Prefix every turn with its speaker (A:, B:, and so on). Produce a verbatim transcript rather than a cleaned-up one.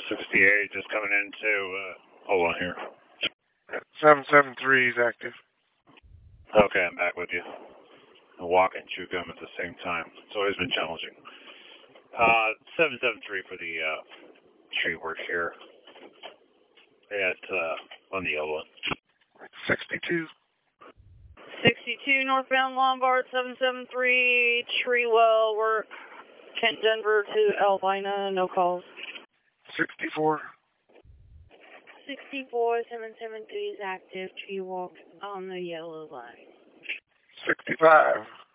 A: sixty-eight, just coming into, uh, hold on here.
B: seven seven three is active.
A: Okay, I'm back with you. I walk and chew gum at the same time. It's always been challenging. Uh, seven seven three for the, uh, tree work here at, uh, on the yellow one.
B: sixty-two.
C: sixty-two northbound Lombard, seven seven three, tree well work, Kent Denver to Albina, no calls.
B: sixty-four.
C: sixty-four, seven seven three is active, tree walk on the yellow line.
B: sixty-five.